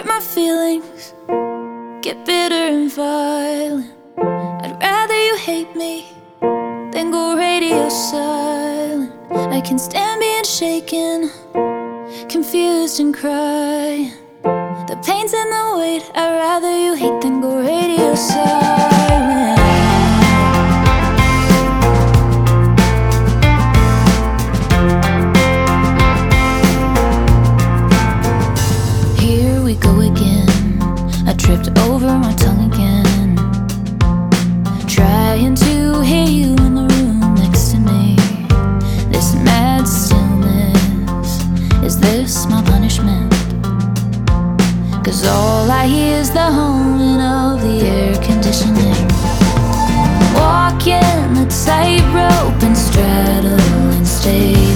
my feelings get bitter and violent. I'd rather you hate me than go radio silent. I can stand being shaken, confused and crying. The pain's in the weight. I'd rather you hate than go radio silent. Here we go again. I tripped over my tongue again, trying to hear you in the room next to me. This mad stillness, is this my punishment? 'Cause all I hear is the humming of the air conditioning. Walking the tightrope and straddling stage.